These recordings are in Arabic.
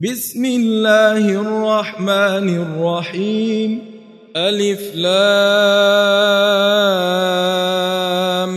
بسم الله الرحمن الرحيم ألف لام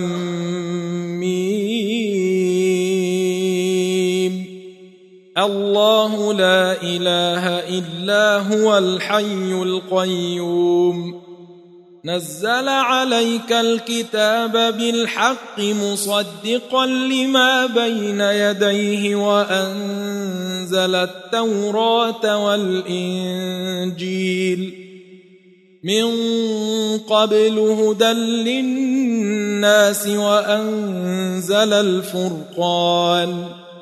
ميم الله لا إله إلا هو الحي القيوم نزل عليك الكتاب بالحق مصدقا لما بين يديه وأنزل التوراة والإنجيل من قبل هدى للناس وأنزل الفرقان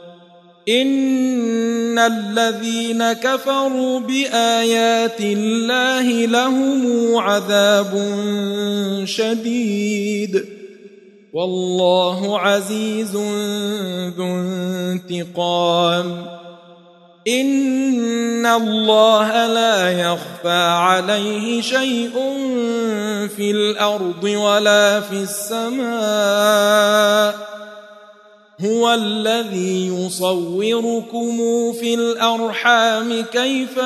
إن الذين كفروا بآيات الله لهم عذاب شديد والله عزيز ذو انتقام إن الله لا يخفى عليه شيء في الأرض ولا في السماء هو الذي يصوركم في الأرحام كيف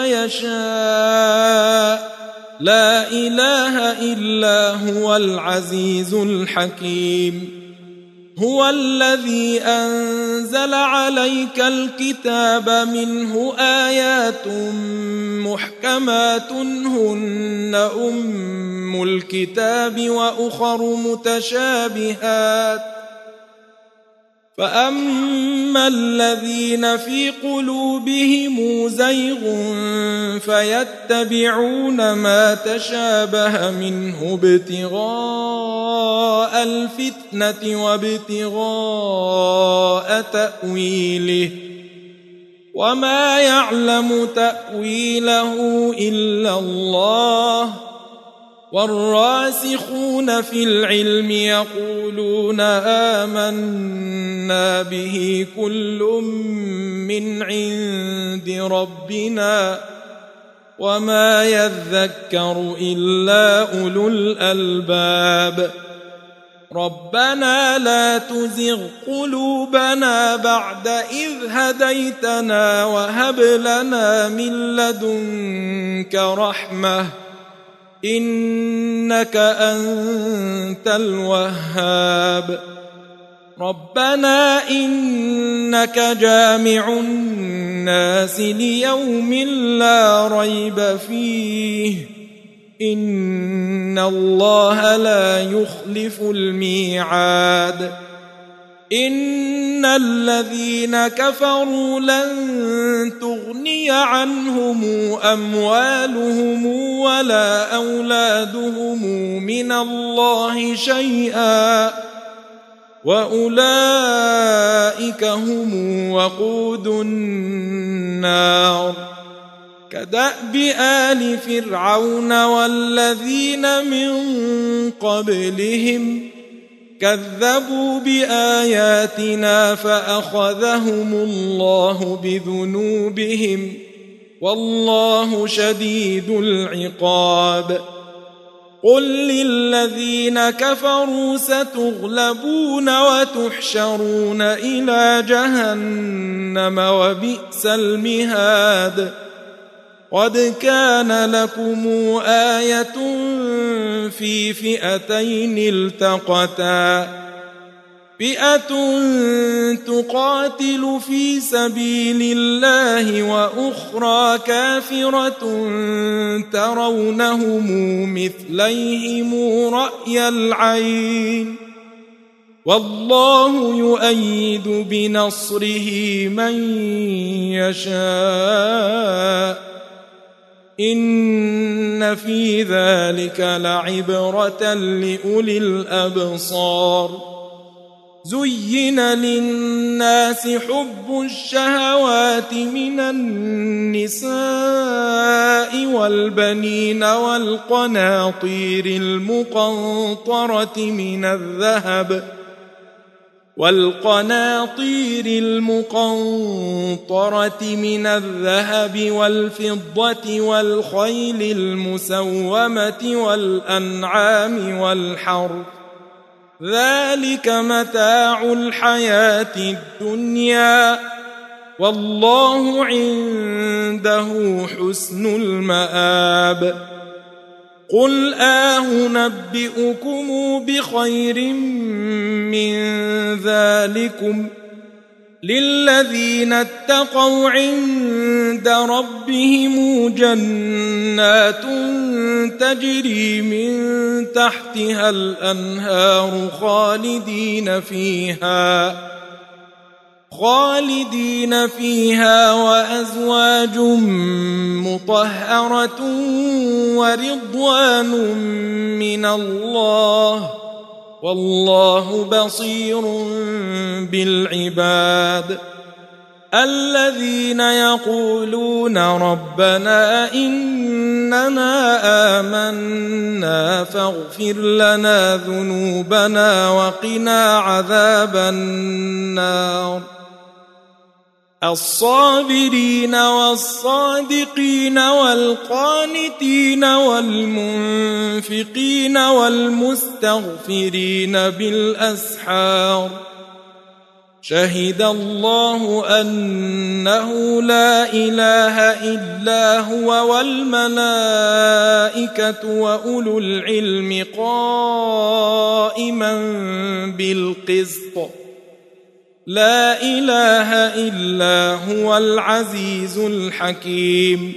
يشاء لا إله إلا هو العزيز الحكيم هو الذي أنزل عليك الكتاب منه آيات محكمات هن أم الكتاب وأخر متشابهات فأما الذين في قلوبهم زيغ فيتبعون ما تشابه منه ابتغاء الفتنة وابتغاء تأويله وما يعلم تأويله إلا الله والراسخون في العلم يقولون آمنا به كل من عند ربنا وما يذكر إلا أولو الألباب ربنا لا تزغ قلوبنا بعد إذ هديتنا وهب لنا من لدنك رحمة إنك أنت الوهاب ربنا إنك جامع الناس ليوم لا ريب فيه إن الله لا يخلف الميعاد إن الذين كفروا لن تغني عنهم أموالهم ولا أولادهم من الله شيئا وأولئك هم وقود النار كدأب آل فرعون والذين من قبلهم كذبوا بآياتنا فأخذهم الله بذنوبهم والله شديد العقاب قل للذين كفروا ستغلبون وتحشرون إلى جهنم وبئس المهاد قد كان لكم آية في فئتين التقتا فئة تقاتل في سبيل الله وأخرى كافرة ترونهم مثليهم رأي العين والله يؤيد بنصره من يشاء إن في ذلك لعبرة لأولي الأبصار زين للناس حب الشهوات من النساء والبنين والقناطير المقنطرة من الذهب والفضة والخيل المسومة والأنعام والحرث ذلك متاع الحياة الدنيا والله عنده عنده حسن المآب قل أنبئكم بخير من ذلكم للذين اتقوا عند ربهم جنات تجري من تحتها الأنهار خالدين فيها وأزواج مطهرة ورضوان من الله والله بصير بالعباد الذين يقولون ربنا إننا آمنا فاغفر لنا ذنوبنا وقنا عذاب النار الصابرين والصادقين والقانتين والمنفقين والمستغفرين بالأسحار شهد الله أنه لا إله إلا هو والملائكة وأولو العلم قائما بالقسط لا إله إلا هو العزيز الحكيم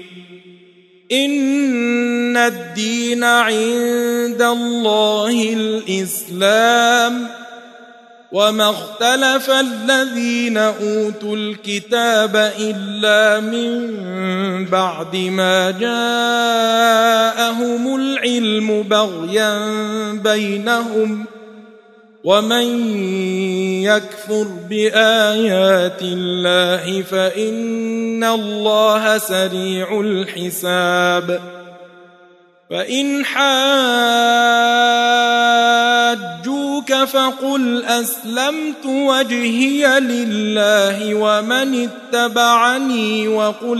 إن الدين عند الله الإسلام وما اختلف الذين أوتوا الكتاب إلا من بعد ما جاءهم العلم بغيا بينهم ومن يكفر بآيات الله فإن الله سريع الحساب فإن حاجوك فقل أسلمت وجهي لله ومن اتبعني وقل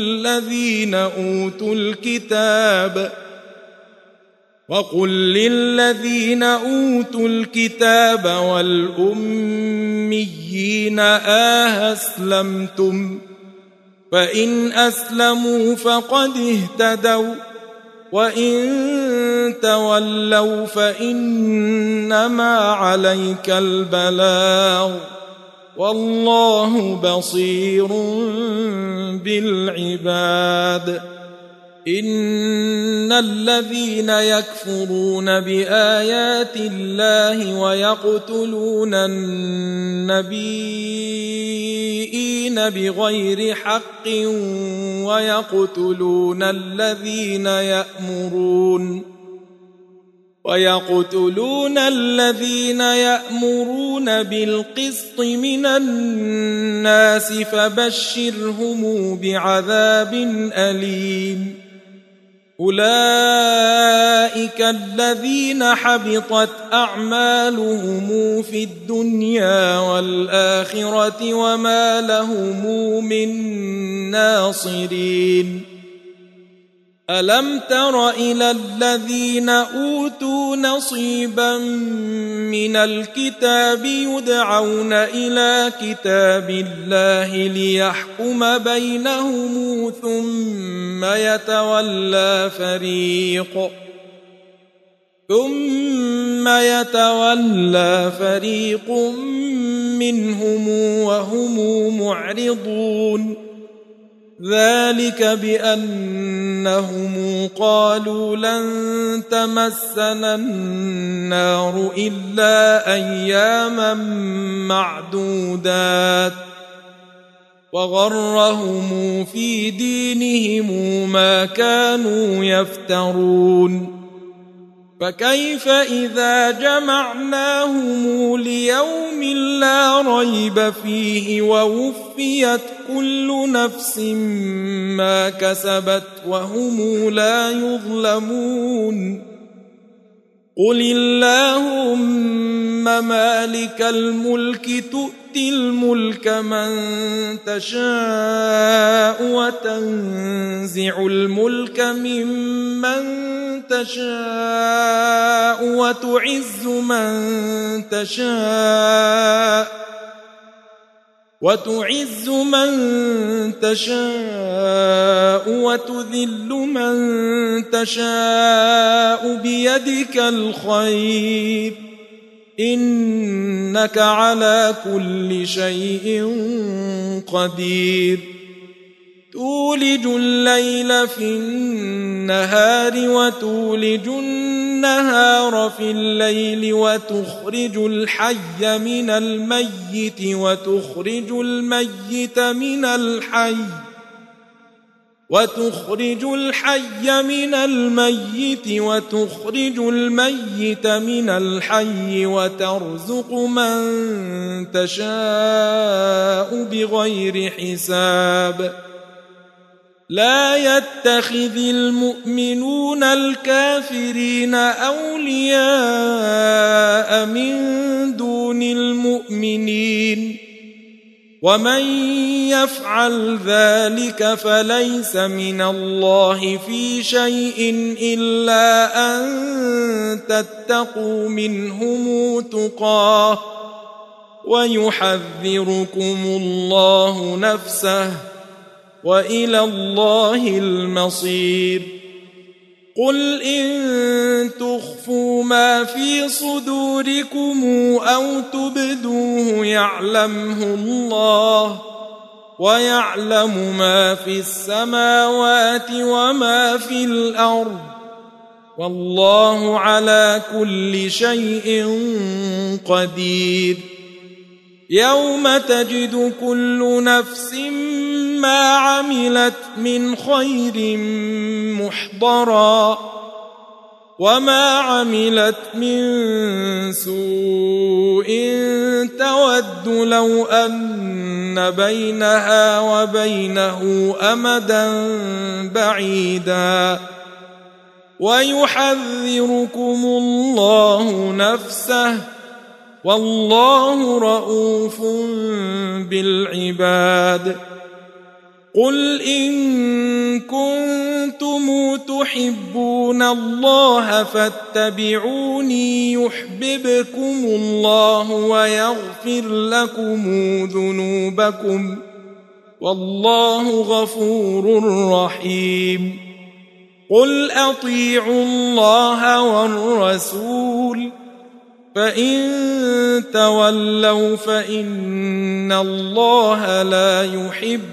للذين أوتوا الكتاب والأميين أسلمتم فإن أسلموا فقد اهتدوا وإن تولوا فإنما عليك البلاغ والله بصير بالعباد إن الذين يكفرون بآيات الله ويقتلون النبيين بغير حق ويقتلون الذين يأمرون بالقسط من الناس فبشرهم بعذاب أليم أولئك الذين حبطت أعمالهم في الدنيا والآخرة وما لهم من ناصرين ألم تر إلى الذين أوتوا نصيبا من الكتاب يدعون إلى كتاب الله ليحكم بينهم ثم يتولى فريق منهم وهم معرضون ذلك بأنهم قالوا لن تمسنا النار إلا أياما معدودات وغرهم في دينهم ما كانوا يفترون فكيف إذا جمعناهم ليوم لا ريب فيه ووفيت كل نفس ما كسبت وهم لا يظلمون قل اللهم مالك الملك تؤتي الملك من تشاء وتنزع الملك ممن تشاء وتعز من تشاء وتذل من تشاء بيدك الخير إنك على كل شيء قدير تولج الليل في النهار وتولج النهار في الليل وتخرج الحي من الميت وتخرج الميت من الحي وتخرج الميت من الحي وترزق من تشاء بغير حساب لا يتخذ المؤمنون الكافرين أولياء من دون المؤمنين ومن يفعل ذلك فليس من الله في شيء إلا أن تتقوا منهم تقاه ويحذركم الله نفسه وإلى الله المصير قل إن تخفوا ما في صدوركم أو تبدوه يعلمه الله ويعلم ما في السماوات وما في الأرض والله على كل شيء قدير يوم تجد كل نفس ما عملت من خير محضرا وما عملت من سوء تود لو أن بينها وبينه أمدا بعيدا ويحذركم الله نفسه والله رؤوف بالعباد قل إن كنتم تحبون الله فاتبعوني يحببكم الله ويغفر لكم ذنوبكم والله غفور رحيم قل أطيعوا الله والرسول فإن تولوا فإن الله لا يحب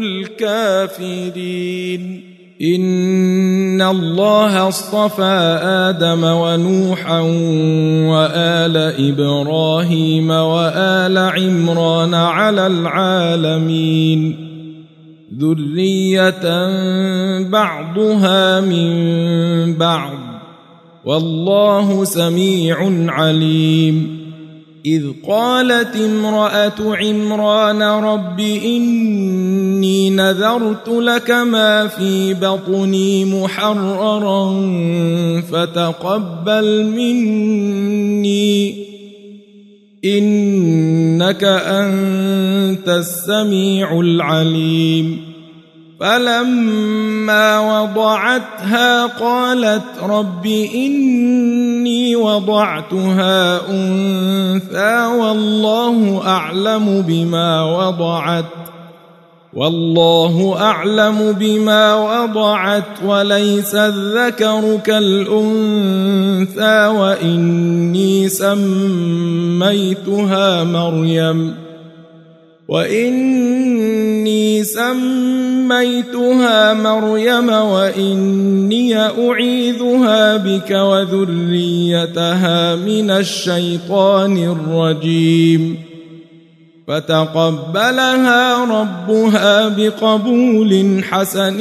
الكافرين إن الله اصطفى آدم ونوحا وآل إبراهيم وآل عمران على العالمين ذرية بعضها من بعض والله سميع عليم إذ قالت امرأة عمران رب إني نذرت لك ما في بطني محررا فتقبل مني إنك أنت السميع العليم فلما وضعتها قالت رب إني وضعتها أنثى والله أعلم بما وضعت وليس الذكر كالأنثى وإني سميتها مريم وإني أعيذها بك وذريتها من الشيطان الرجيم فتقبلها ربها بقبول حسن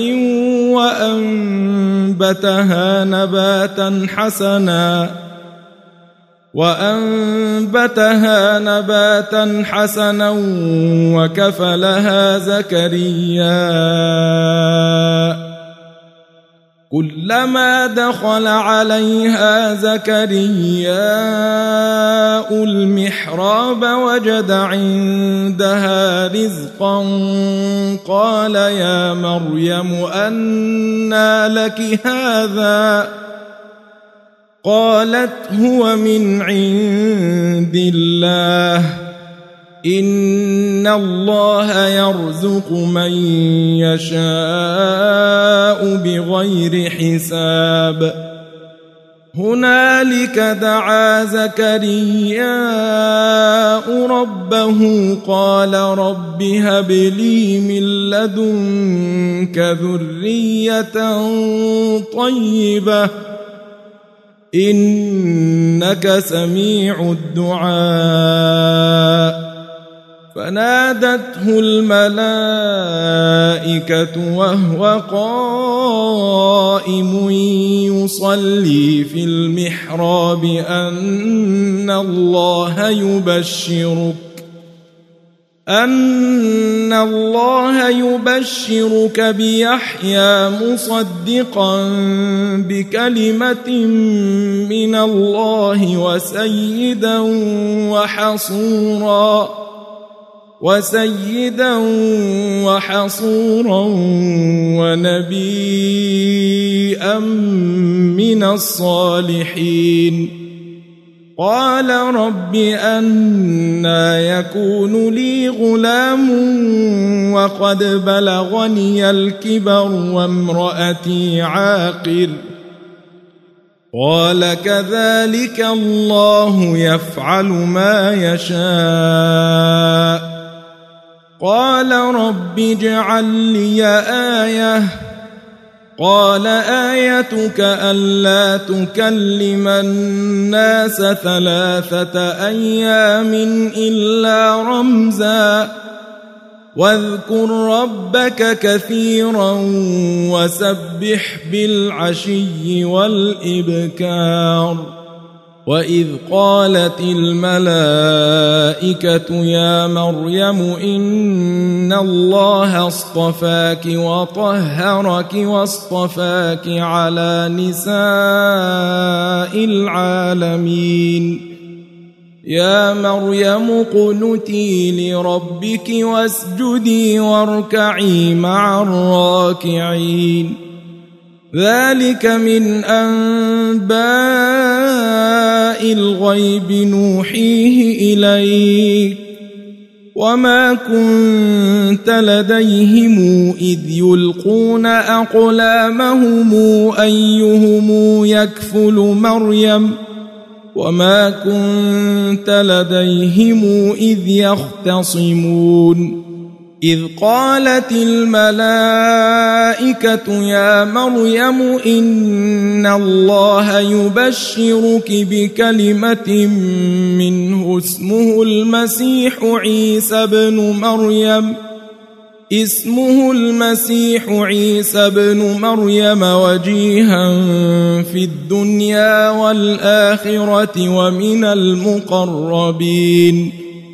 وأنبتها نباتا حسنا وكفلها زكريا كلما دخل عليها زكريا المحراب وجد عندها رزقا قال يا مريم أنى لك هذا قالت هو من عند الله إن الله يرزق من يشاء بغير حساب هنالك دعا زكرياء ربه قال رب هب لي من لدنك ذرية طيبة إنك سميع الدعاء فنادته الملائكة وهو قائم يصلي في المحراب أن الله يبشرك بيحيى مصدقا بكلمة من الله وسيدا وحصورا ونبيا من الصالحين قال رب أنى يكون لي غلام وقد بلغني الكبر وامرأتي عاقر قال كذلك الله يفعل ما يشاء قال رب اجعل لي آية قال آيتك ألا تكلم الناس 3 أيام إلا رمزا واذكر ربك كثيرا وسبح بالعشي والإبكار وإذ قالت الملائكة يا مريم إن الله اصطفاك وطهرك واصطفاك على نساء العالمين يا مريم اقنتي لربك واسجدي واركعي مع الراكعين ذلك من أنباء الغيب نوحيه إليك وما كنت لديهم إذ يلقون أقلامهم أيهم يكفل مريم وما كنت لديهم إذ يختصمون إذ قالت الملائكة يا مريم إن الله يبشرك بكلمة منه اسمه المسيح عيسى بن مريم وجيها في الدنيا والآخرة ومن المقربين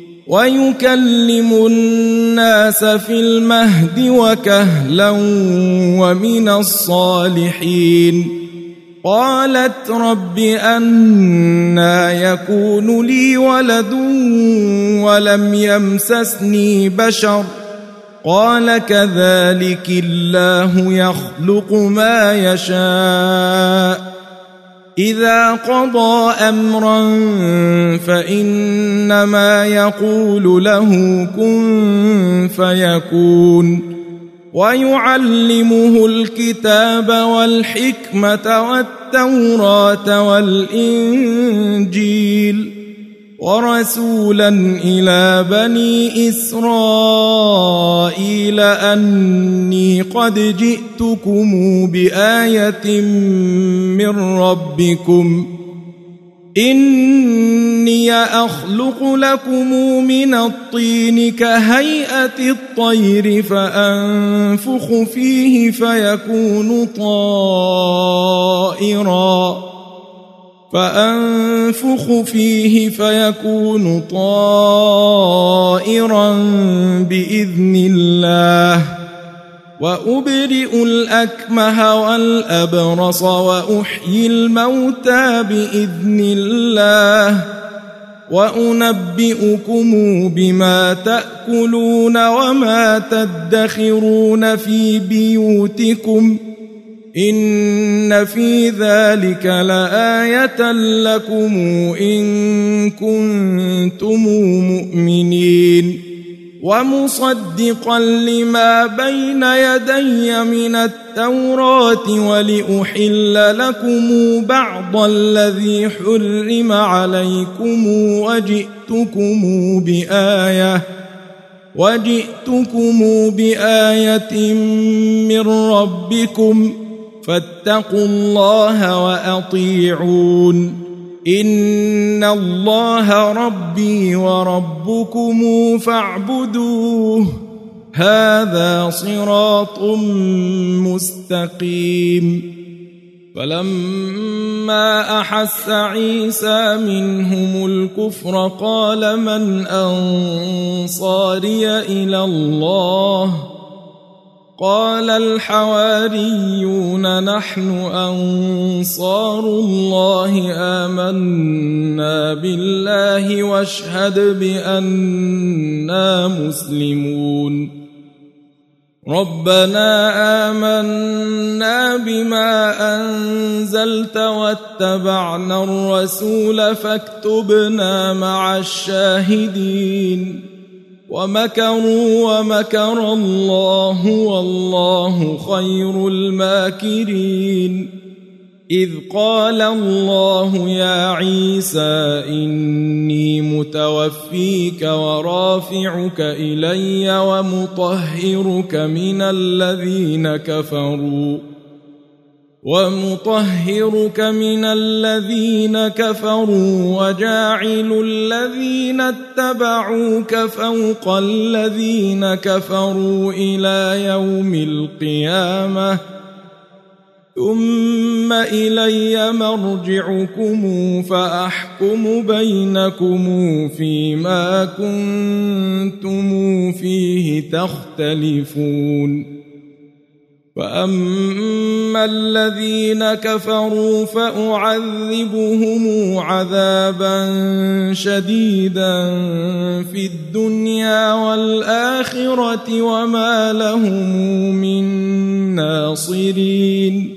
ويكلم الناس في المهد وكهلا ومن الصالحين قالت رب أنى يكون لي ولد ولم يمسسني بشر قال كذلك الله يخلق ما يشاء إذا قضى أمرا فإنما يقول له كن فيكون ويعلمه الكتاب والحكمة والتوراة والإنجيل ورسولا إلى بني إسرائيل أني قد جئتكم بآية من ربكم إني أخلق لكم من الطين كهيئة الطير فأنفخ فيه فيكون طائرا بإذن الله وأبرئ الأكمه والأبرص وأحيي الموتى بإذن الله وأنبئكم بما تأكلون وما تدخرون في بيوتكم إن في ذلك لآية لكم إن كنتم مؤمنين ومصدقا لما بين يدي من التوراة ولأحل لكم بعض الذي حرم عليكم وجئتكم بآية من ربكم فاتقوا الله وأطيعون إن الله ربي وربكم فاعبدوه هذا صراط مستقيم. فلما أحس عيسى منهم الكفر قال من أنصاري إلى الله قال الحواريون نحن أنصار الله آمنا بالله واشهد بأننا مسلمون. ربنا آمنا بما أنزلت واتبعنا الرسول فاكتبنا مع الشاهدين. ومكروا ومكر الله والله خير الماكرين. إذ قال الله يا عيسى إني متوفيك ورافعك إلي ومطهرك من الذين كفروا وجاعل الذين اتبعوك فوق الذين كفروا إلى يوم القيامة ثم إلي مرجعكم فأحكم بينكم فيما كنتم فيه تختلفون. فأما الذين كفروا فأعذبهم عذابا شديدا في الدنيا والآخرة وما لهم من ناصرين.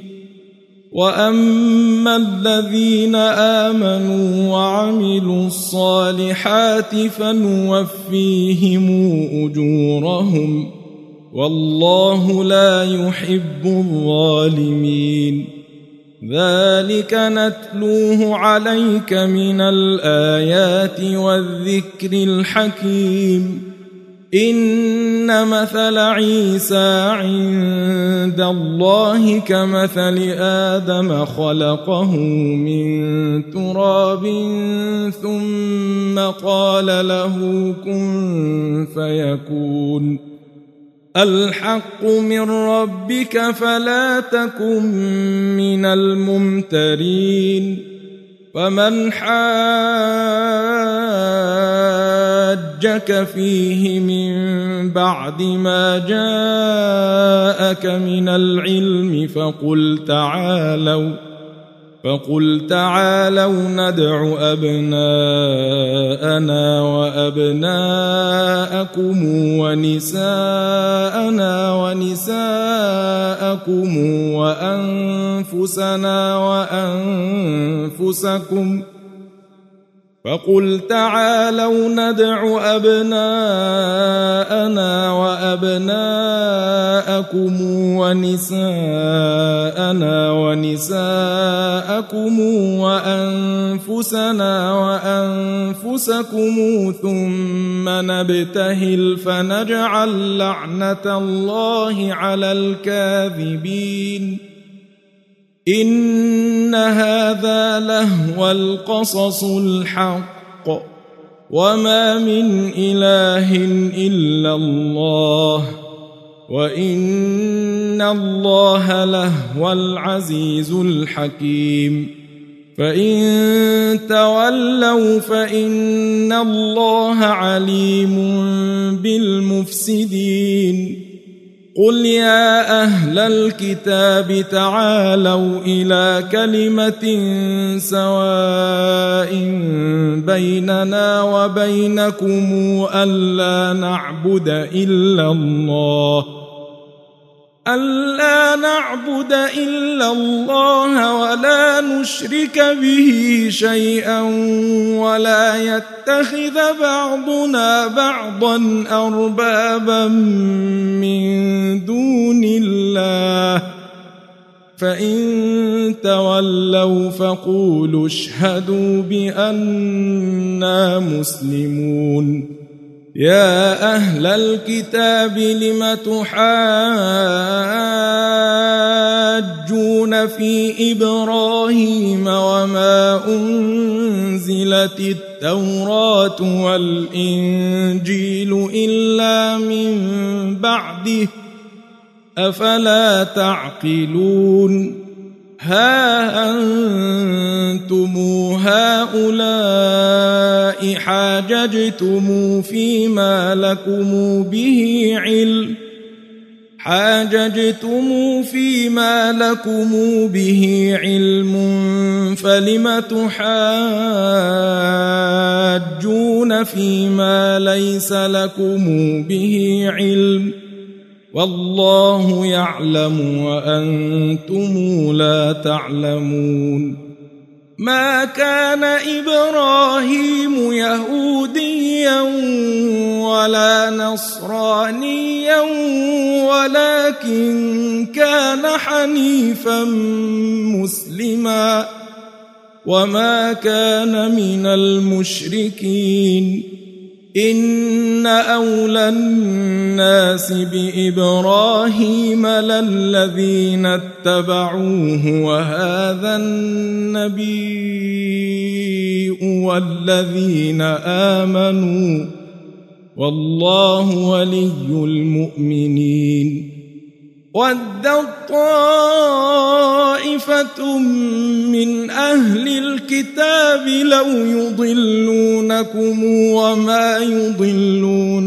وأما الذين آمنوا وعملوا الصالحات فنوفيهم أجورهم والله لا يحب الظالمين. ذلك نتلوه عليك من الآيات والذكر الحكيم. إن مثل عيسى عند الله كمثل آدم خلقه من تراب ثم قال له كن فيكون. الحق من ربك فلا تكن من الممترين. فمن حاجك فيه من بعد ما جاءك من العلم فقل تعالوا ندع أبناءنا وأبناءكم ونساءنا ونساءكم وأنفسنا وأنفسكم ثم نبتهل فنجعل لعنة الله على الكاذبين. إن هذا لهو القصص الحق وما من إله إلا الله وإن الله لهو العزيز الحكيم. فإن تولوا فإن الله عليم بالمفسدين. قل يا أهل الكتاب تعالوا إلى كلمة سواء بيننا وبينكم ألا نعبد إلا الله ألا نعبد إلا الله ولا نشرك به شيئا ولا يتخذ بعضنا بعضا أربابا من دون الله فإن تولوا فقولوا اشهدوا بأننا مسلمون يا أهل الكتاب لم تحاجون في إبراهيم وما أنزلت التوراة والإنجيل إلا من بعده أفلا تعقلون ها أنتم هؤلاء حاججتم فيما لكم به علم فلم تحاجون فيما ليس لكم به علم والله يعلم وأنتم لا تعلمون ما كان إبراهيم يهوديا ولا نصرانيا ولكن كان حنيفا مسلما وما كان من المشركين إن أولى الناس بإبراهيم للذين اتبعوه وهذا النبي والذين آمنوا والله ولي المؤمنين ودت طائفة من أهل الكتاب لو يضلونكم وما يضلون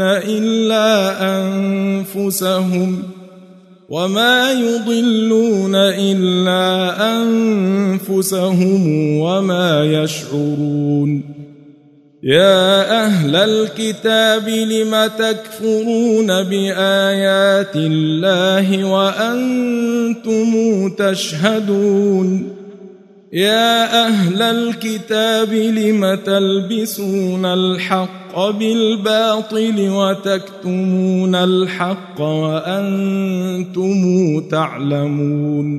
إلا أنفسهم وما يشعرون يا أهل الكتاب لم تكفرون بآيات الله وأنتم تشهدون يا أهل الكتاب لم تلبسون الحق بالباطل وتكتمون الحق وأنتم تعلمون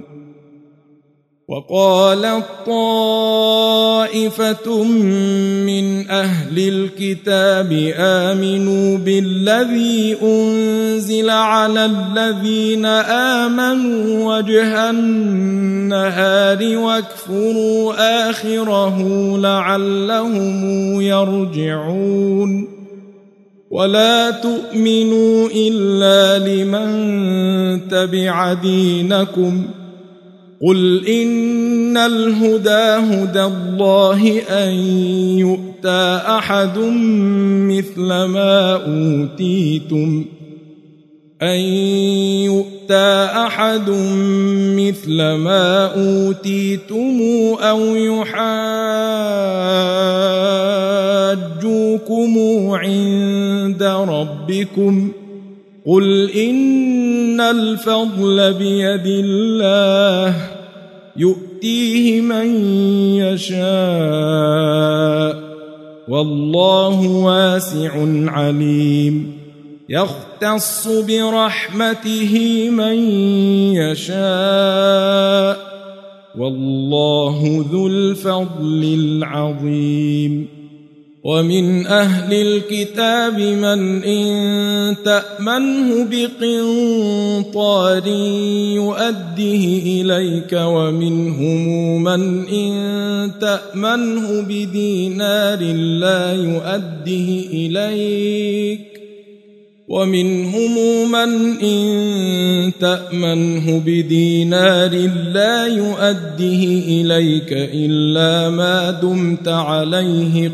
وقالت طائفة من أهل الكتاب آمنوا بالذي أنزل على الذين آمنوا وجه النهار واكفروا آخره لعلهم يرجعون ولا تؤمنوا إلا لمن تبع دينكم قل إن الهدى هدى الله أن يؤتى أحد مثل ما أوتيتم أو يحاجوكم عند ربكم قل إن الفضل بيد الله يؤتيه من يشاء والله واسع عليم يختص برحمته من يشاء والله ذو الفضل العظيم ومن أهل الكتاب من إن تأمنه بقنطار يؤده إليك ومنهم من إن تأمنه بدينار لا يؤده إليك ومنهم من إن تأمنه بدينار لا يؤده إليك إلا ما دمت عليه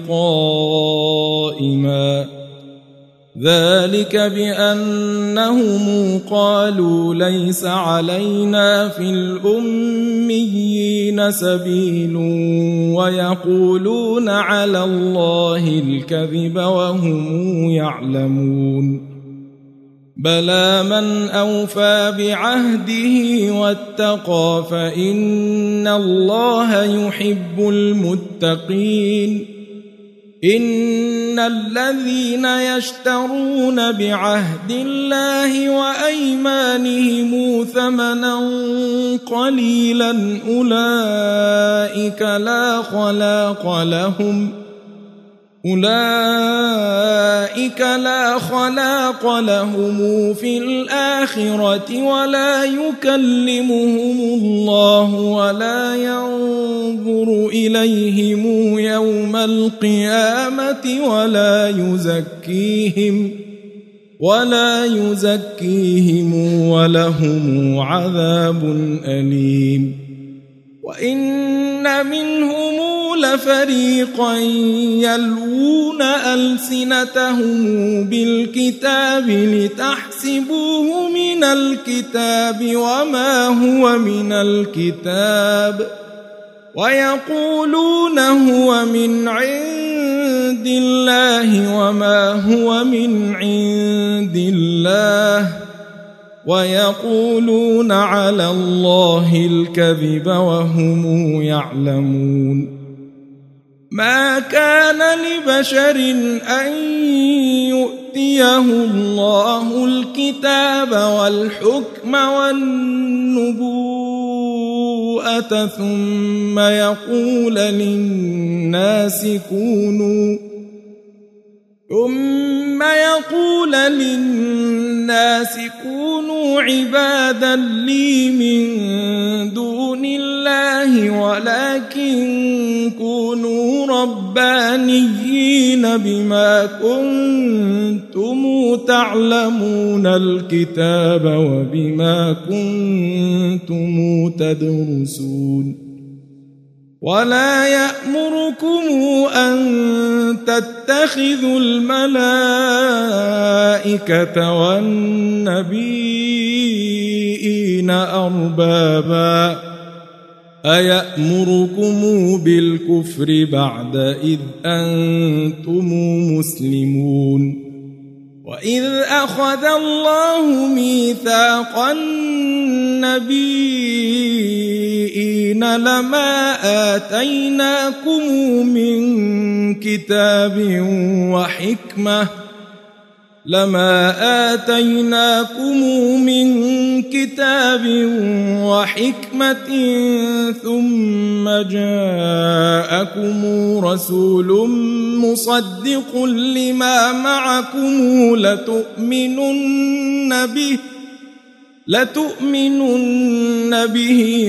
قائما ذلك بأنهم قالوا ليس علينا في الأميين سبيل ويقولون على الله الكذب وهم يعلمون بلى من أوفى بعهده واتقى فإن الله يحب المتقين إن الذين يشترون بعهد الله وأيمانهم ثمنا قليلا أولئك لا خلاق لهم في الآخرة ولا يكلمهم الله ولا ينظر إليهم يوم القيامة ولا يزكيهم ولهم عذاب أليم وإن منهم لفريقا يلوون ألسنتهم بالكتاب لتحسبوه من الكتاب وما هو من الكتاب ويقولون هو من عند الله وما هو من عند الله ويقولون على الله الكذب وهم يعلمون ما كان لبشر أن يؤتيه الله الكتاب والحكم والنبوءة ثم يقول للناس كونوا عبادا لي من دون الله ولكن كونوا ربانيين بما كنتم تعلمون الكتاب وبما كنتم تدرسون ولا يأمركم أن تتخذوا الملائكة والنبيين أربابا أيأمركم بالكفر بعد إذ أنتم مسلمون وإذ أخذ الله ميثاق النبيين لما آتيناكم من كتاب وحكمة ثم جاءكم رسول مصدق لما معكم لتؤمنن به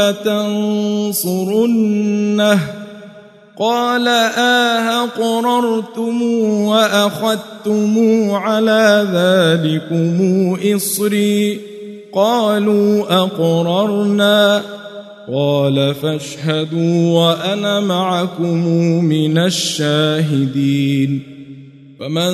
ولتنصرنه قال أقررتم وأخذتم على ذلكم إصري قالوا أقررنا قال فاشهدوا وأنا معكم من الشاهدين فمن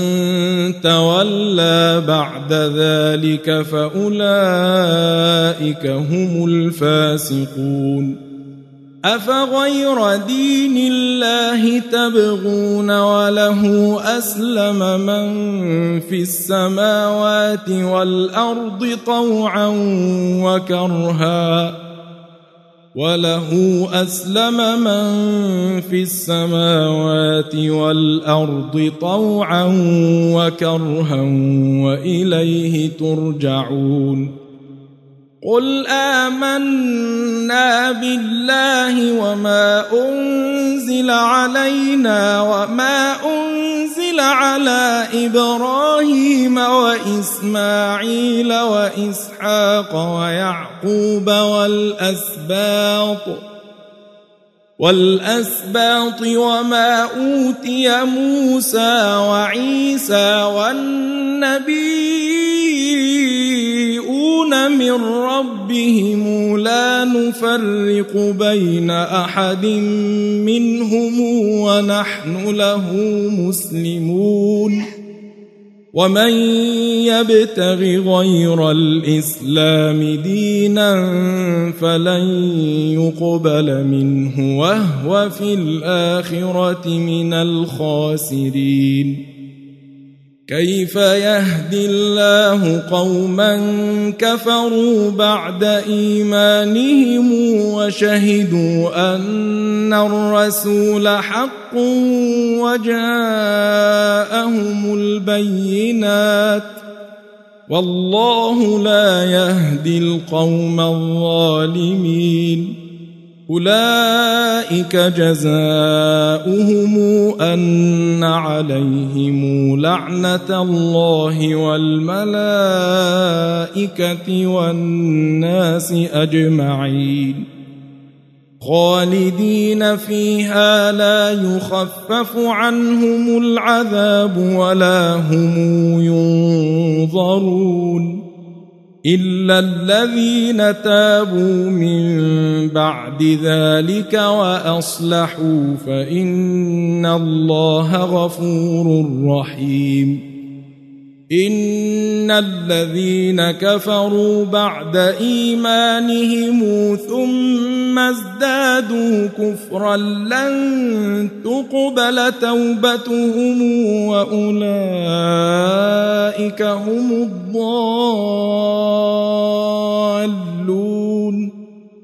تولى بعد ذلك فأولئك هم الفاسقون أفغير دين الله تبغون وله أسلم من في السماوات والأرض طوعا وكرها وإليه ترجعون قل آمنا بالله وما أنزل علينا وما أنزل على إبراهيم وإسماعيل وإسحاق ويعقوب والأسباط وما أوتي موسى وعيسى والنبيون من ربهم لا نفرق بين أحد منهم ونحن له مسلمون ومن يبتغ غير الإسلام دينا فلن يقبل منه وهو في الآخرة من الخاسرين كيف يهدي الله قوما كفروا بعد إيمانهم وشهدوا أن الرسول حق وجاءهم البينات والله لا يهدي القوم الظالمين أولئك جزاؤهم أن عليهم لعنة الله والملائكة والناس أجمعين خالدين فيها لا يخفف عنهم العذاب ولا هم ينظرون إلا الذين تابوا من بعد ذلك وأصلحوا فإن الله غفور رحيم إن الذين كفروا بعد إيمانهم ثم ازدادوا كفرا لن تقبل توبتهم وأولئك هم الضالون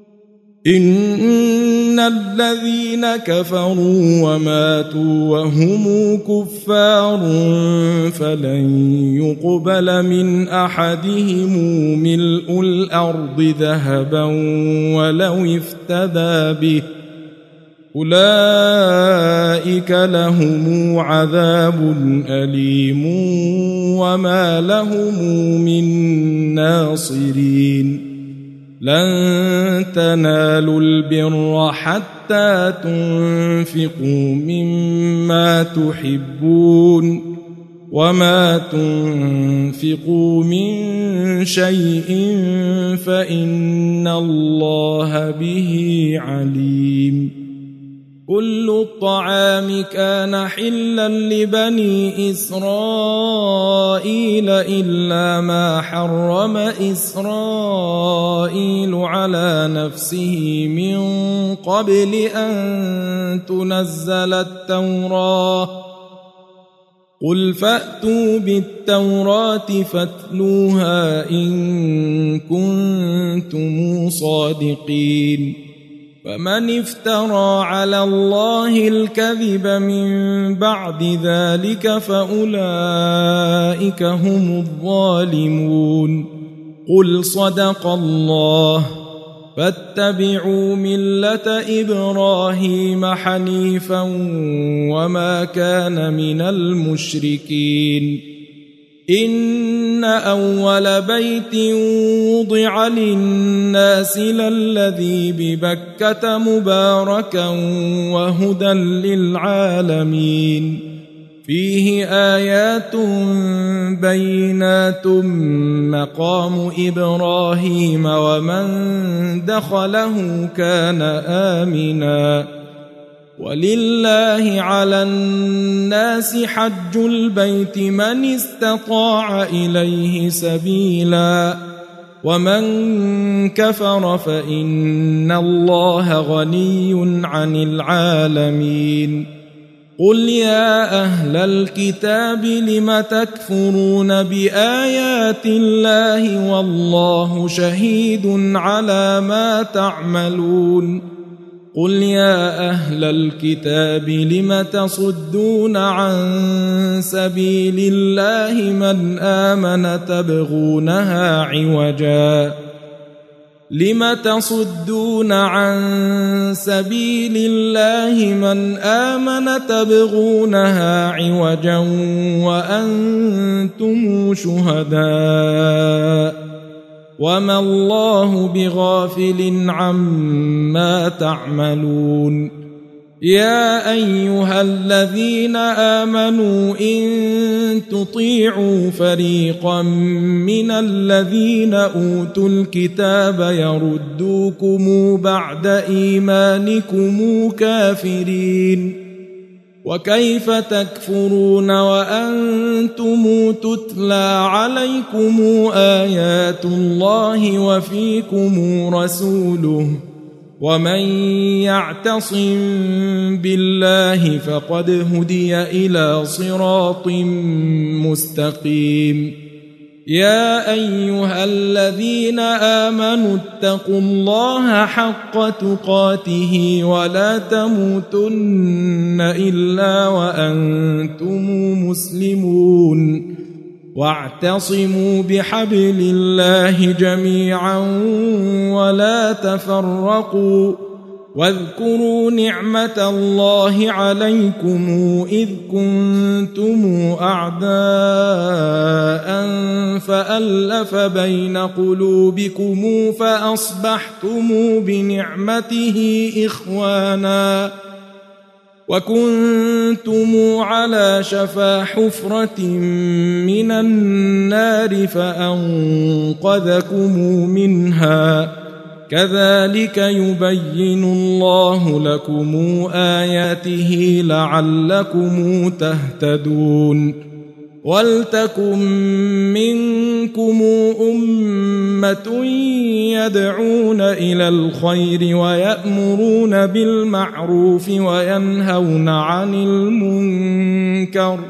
إن الذين كفروا وماتوا وهم كفار فلن يقبل من أحدهم ملء الأرض ذهبا ولو افتدى به أولئك لهم عذاب أليم وما لهم من ناصرين لن تنالوا البر حتى تنفقوا مما تحبون وما تنفقوا من شيء فإن الله به عليم كل الطعام كان حلا لبني إسرائيل إلا ما حرم إسرائيل على نفسه من قبل أن تنزل التوراة قل فأتوا بالتوراة فاتلوها إن كنتم صادقين فمن افترى على الله الكذب من بعد ذلك فأولئك هم الظالمون قل صدق الله فاتبعوا ملة إبراهيم حنيفا وما كان من المشركين إن أول بيت وضع للناس للذي ببكة مباركا وهدى للعالمين فيه آيات بينات مقام إبراهيم ومن دخله كان آمنا ولله على الناس حج البيت من استطاع إليه سبيلا ومن كفر فإن الله غني عن العالمين قل يا أهل الكتاب لم تكفرون بآيات الله والله شهيد على ما تعملون قل يا أهل الكتاب لم تصدون عن سبيل الله من آمن تبغونها عوجا لم تصدون عن سبيل الله من آمن تبغونها عوجا وأنتم شهداء وما الله بغافل عما تعملون يا أيها الذين آمنوا إن تطيعوا فريقا من الذين أوتوا الكتاب يردوكم بعد إيمانكم كافرين وكيف تكفرون وأنتم تتلى عليكم آيات الله وفيكم رسوله ومن يعتصم بالله فقد هدي إلى صراط مستقيم يا أيها الذين آمنوا اتقوا الله حق تقاته ولا تموتن إلا وأنتم مسلمون واعتصموا بحبل الله جميعا ولا تفرقوا واذكروا نعمة الله عليكم إذ كنتم أعداء فألف بين قلوبكم فأصبحتم بنعمته إخوانا وكنتم على شفا حفرة من النار فأنقذكم منها كذلك يبين الله لكم آياته لعلكم تهتدون ولتكن منكم أمة يدعون إلى الخير ويأمرون بالمعروف وينهون عن المنكر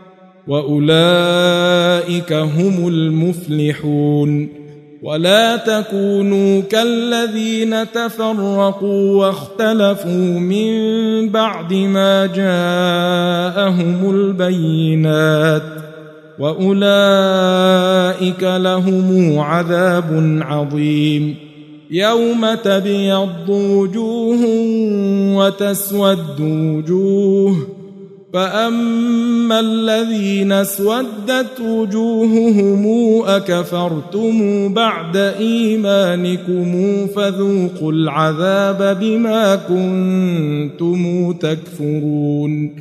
وأولئك هم المفلحون ولا تكونوا كالذين تفرقوا واختلفوا من بعد ما جاءهم البينات وأولئك لهم عذاب عظيم يوم تبيض وجوه وتسود وجوه فأما الذين اسودت وجوههم أكفرتم بعد إيمانكم فذوقوا العذاب بما كنتم تكفرون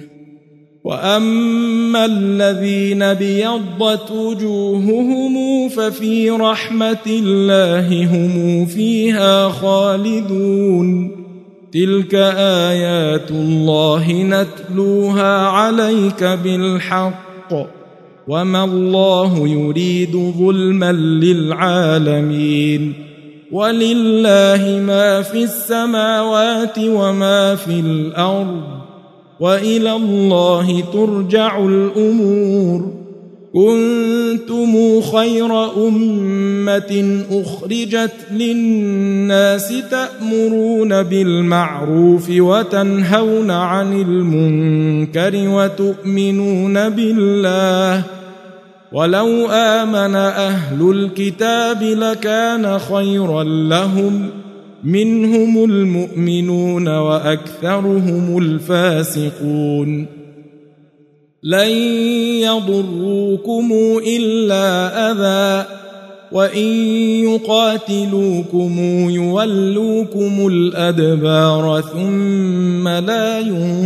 وأما الذين بيضت وجوههم ففي رحمة الله هم فيها خالدون تلك آيات الله نتلوها عليك بالحق وما الله يريد ظلما للعالمين ولله ما في السماوات وما في الأرض وإلى الله ترجع الأمور كنتم خير أمة أخرجت للناس تأمرون بالمعروف وتنهون عن المنكر وتؤمنون بالله ولو آمن أهل الكتاب لكان خيرا لهم منهم المؤمنون وأكثرهم الفاسقون لن يضروكم إلا أذى وإن يقاتلوكم يولوكم الأدبار ثم لا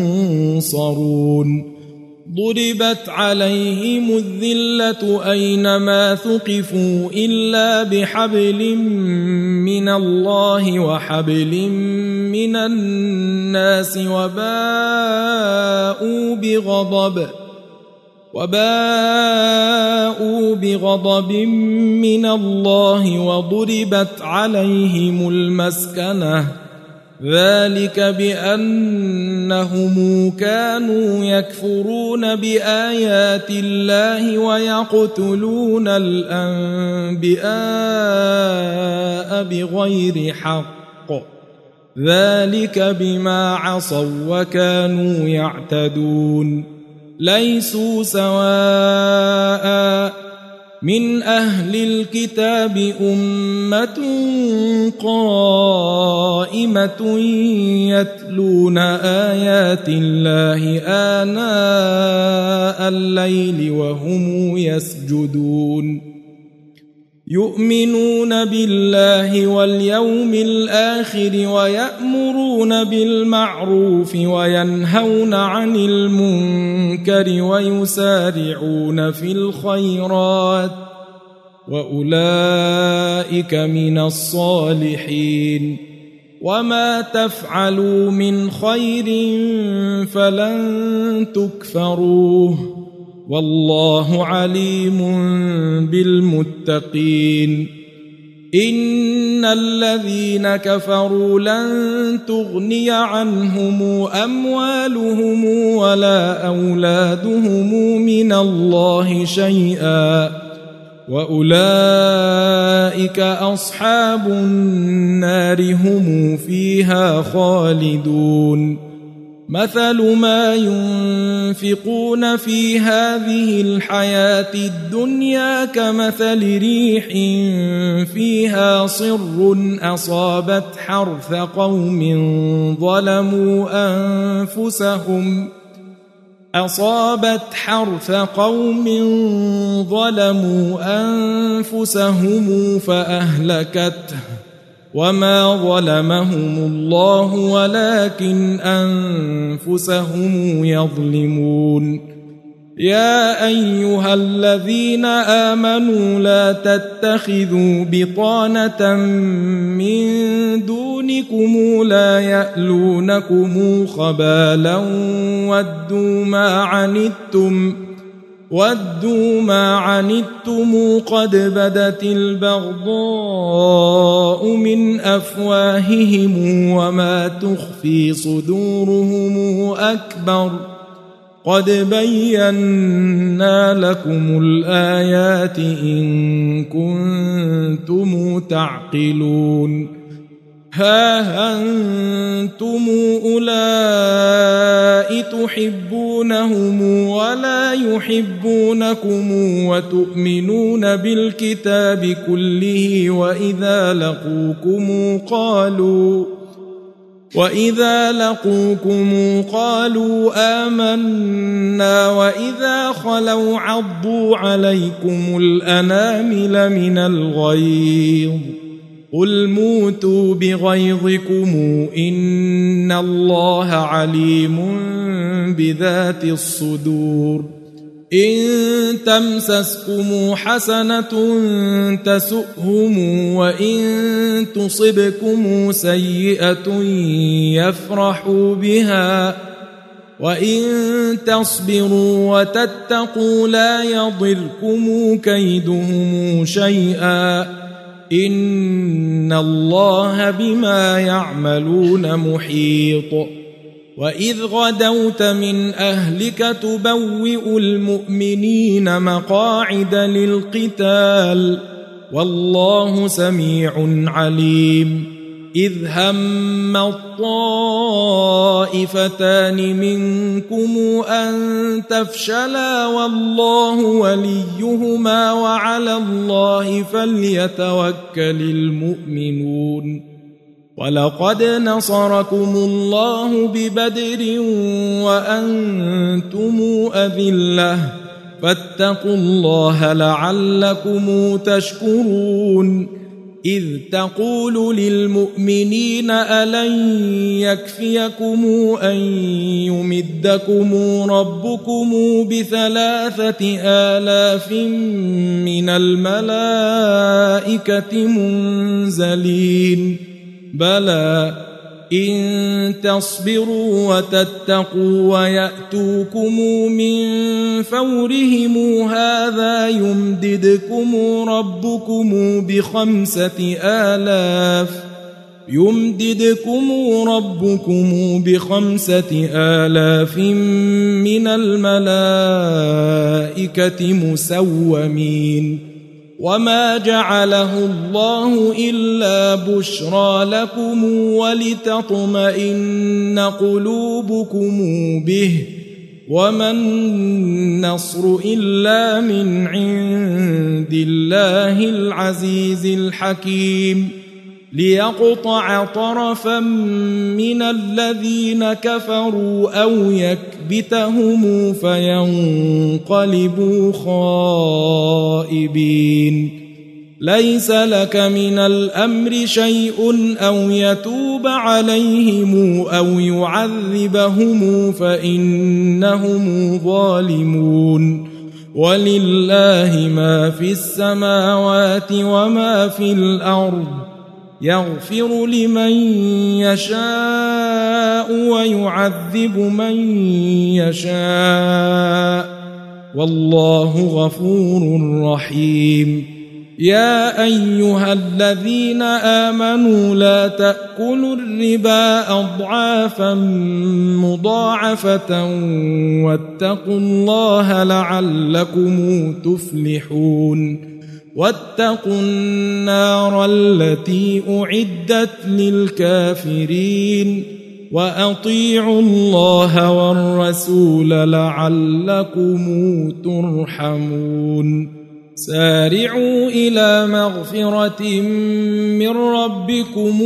ينصرون ضربت عليهم الذلة أينما ثقفوا إلا بحبل من الله وحبل من الناس وباءوا بغضب من الله وضربت عليهم المسكنة ذلك بأنهم كانوا يكفرون بآيات الله ويقتلون الأنبياء بغير حق ذلك بما عصوا وكانوا يعتدون ليسوا سواء من أهل الكتاب أمة قائمة يتلون آيات الله آناء الليل وهم يسجدون يؤمنون بالله واليوم الآخر ويأمرون بالمعروف وينهون عن المنكر ويسارعون في الخيرات وأولئك من الصالحين وما تفعلوا من خير فلن تكفروه والله عليم بالمتقين إن الذين كفروا لن تغني عنهم أموالهم ولا أولادهم من الله شيئا وأولئك أصحاب النار هم فيها خالدون مثل ما ينفقون في هذه الحياة الدنيا كمثل ريح فيها صر أصابت حرث قوم ظلموا أنفسهم فأهلكته وما ظلمهم الله ولكن أنفسهم يظلمون يا أيها الذين آمنوا لا تتخذوا بطانة من دونكم لا يألونكم خبالا ودوا ما عنتم قد بدت البغضاء من أفواههم وما تخفي صدورهم أكبر قد بينا لكم الآيات إن كنتم تعقلون ها أنتم أولئك تحبونهم ولا يحبونكم وتؤمنون بالكتاب كله وإذا لقوكم قالوا آمنا وإذا خلوا عضوا عليكم الأنامل من الغيظ قل موتوا بغيظكم إن الله عليم بذات الصدور إن تمسسكم حسنة تسؤهم وإن تصبكم سيئة يفرحوا بها وإن تصبروا وتتقوا لا يضركم كيدهم شيئا إن الله بما يعملون محيط وإذ غدوت من أهلك تبوئ المؤمنين مقاعد للقتال والله سميع عليم إذ هم الطائفتان منكم أن تفشلا والله وليهما وعلى الله فليتوكل المؤمنون ولقد نصركم الله ببدر وأنتم أذلة فاتقوا الله لعلكم تشكرون إذ تقول للمؤمنين ألن يكفيكم أن يمدكم ربكم ب3,000 من الملائكة منزلين بلى إن تصبروا وتتقوا ويأتوكم من فورهم هذا يمددكم ربكم ب5,000 من الملائكة مسومين وما جعله الله إلا بشرى لكم ولتطمئن قلوبكم به وما النصر إلا من عند الله العزيز الحكيم ليقطع طرفا من الذين كفروا أو يكبتهم فينقلبوا خائبين ليس لك من الأمر شيء أو يتوب عليهم أو يعذبهم فإنهم ظالمون ولله ما في السماوات وما في الأرض يغفر لمن يشاء ويعذب من يشاء والله غفور رحيم يا أيها الذين آمنوا لا تأكلوا الربا أضعافا مضاعفة واتقوا الله لعلكم تفلحون واتقوا النار التي أعدت للكافرين وأطيعوا الله والرسول لعلكم ترحمون سارعوا إلى مغفرة من ربكم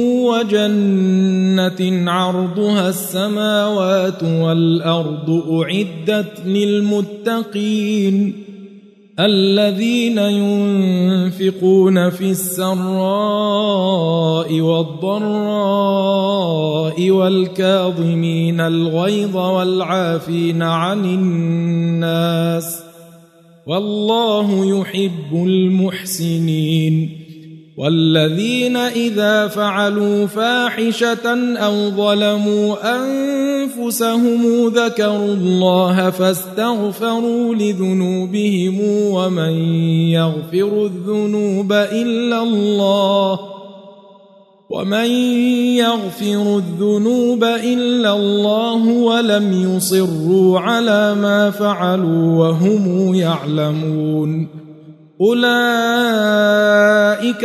وجنة عرضها السماوات والأرض أعدت للمتقين الذين ينفقون في السراء والضراء والكاظمين الغيظ والعافين عن الناس والله يحب المحسنين والذين إذا فعلوا فاحشة أو ظلموا أنفسهم ذكروا الله فاستغفروا لذنوبهم ومن يغفر الذنوب إلا الله ولم يصروا على ما فعلوا وهم يعلمون أولئك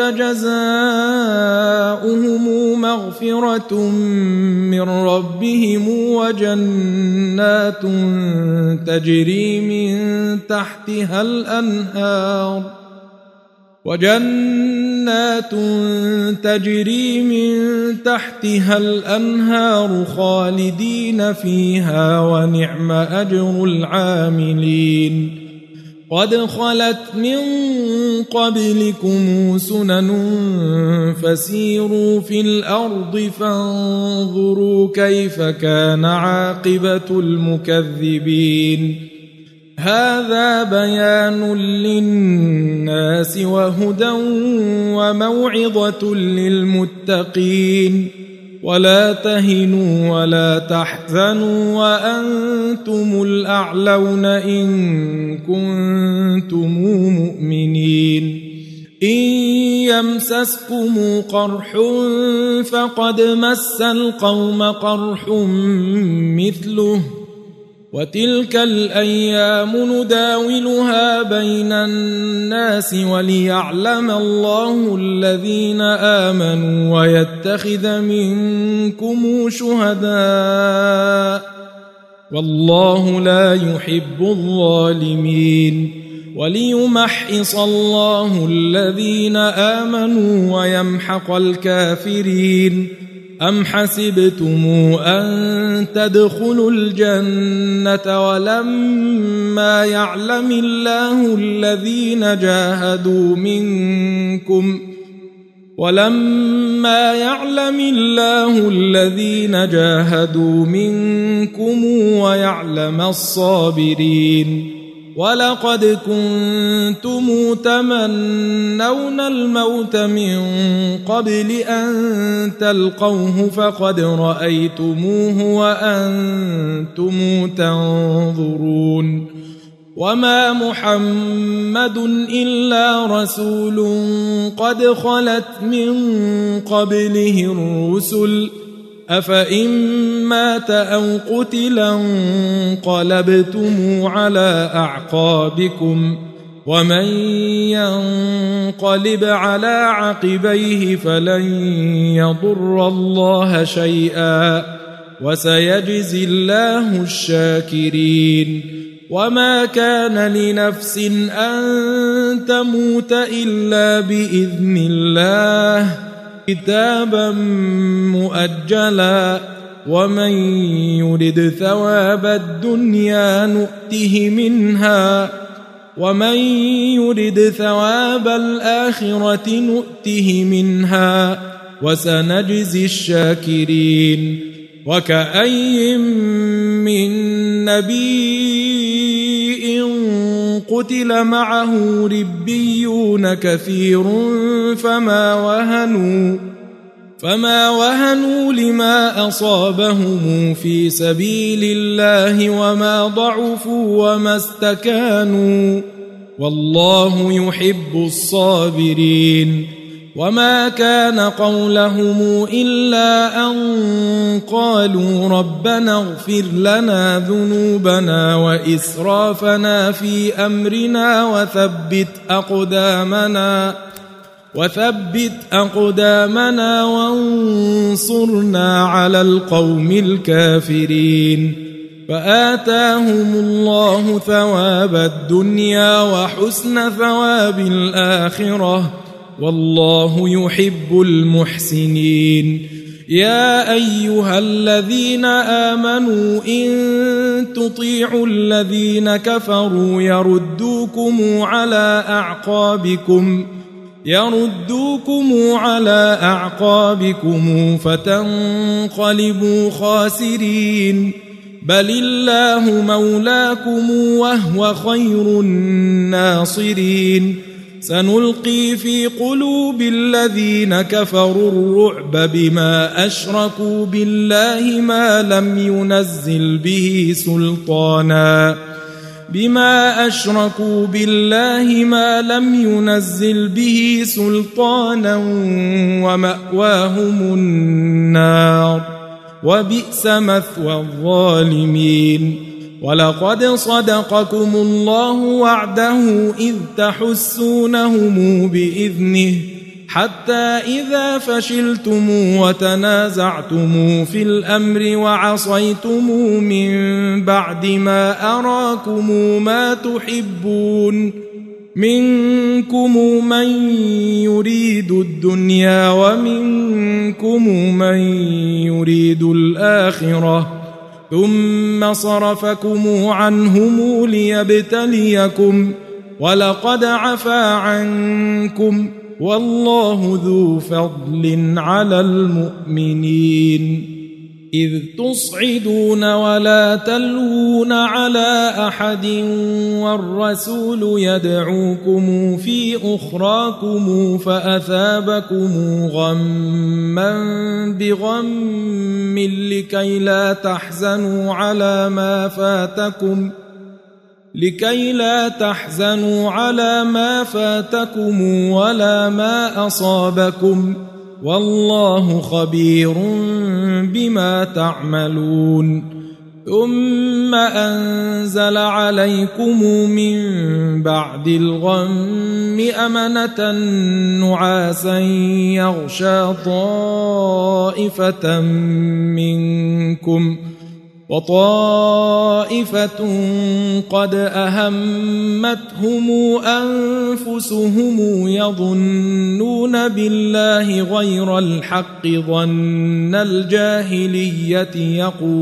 جزاؤهم مغفرة من ربهم وجنات تجري من تحتها الأنهار خالدين فيها ونعم أجر العاملين قد خلت من قبلكم سنن فسيروا في الأرض فانظروا كيف كان عاقبة المكذبين هذا بيان للناس وهدى وموعظة للمتقين ولا تهنوا ولا تحزنوا وأنتم الأعلون إن كنتم مؤمنين إن يمسسكم قرح فقد مس القوم قرح مثله وتلك الأيام نداولها بين الناس وليعلم الله الذين آمنوا ويتخذ منكم شهداء والله لا يحب الظالمين وليمحص الله الذين آمنوا ويمحق الكافرين أم حسبتم أن تدخلوا الجنة ولما يعلم الله الذين جاهدوا منكم ويعلم الصابرين ولقد كنتم تمنون الموت من قبل أن تلقوه فقد رأيتموه وأنتم تنظرون وما محمد إلا رسول قد خلت من قبله الرسل أفإن مات أو قتلا انقلبتم على أعقابكم ومن ينقلب على عقبيه فلن يضر الله شيئا وسيجزي الله الشاكرين وما كان لنفس أن تموت إلا بإذن الله كتابا مؤجلا ومن يرد ثواب الدنيا نؤته منها ومن يرد ثواب الآخرة نؤته منها وسنجزي الشاكرين وكأي من نبي قتل معه ربيون كثير فما وهنوا لما أصابهم في سبيل الله وما ضعفوا وما استكانوا والله يحب الصابرين وما كان قولهم إلا أن قالوا ربنا اغفر لنا ذنوبنا وإسرافنا في أمرنا وثبت أقدامنا وانصرنا على القوم الكافرين فآتاهم الله ثواب الدنيا وحسن ثواب الآخرة والله يحب المحسنين يا أيها الذين آمنوا إن تطيعوا الذين كفروا يردوكم على أعقابكم فتنقلبوا خاسرين بل الله مولاكم وهو خير الناصرين سنلقي في قلوب الذين كفروا الرعب بما أشركوا بالله ما لم ينزل به سلطانا ومأواهم النار وبئس مثوى الظالمين ولقد صدقكم الله وعده إذ تحسونهم بإذنه حتى إذا فشلتم وتنازعتم في الأمر وعصيتم من بعد ما أراكم ما تحبون منكم من يريد الدنيا ومنكم من يريد الآخرة ثم صرفكم عنهم ليبتليكم ولقد عفا عنكم والله ذو فضل على المؤمنين إذ تصعدون ولا تلوون على أحد والرسول يدعوكم في أخراكم فأثابكم غما بغم لكي لا تحزنوا على ما فاتكم ولا ما أصابكم والله خبير بما تعملون ثم أنزل عليكم من بعد الغم أمنة نعاسا يغشى طائفة منكم وطائفة قد أهمتهم أنفسهم يظنون بالله غير الحق ظن الجاهلية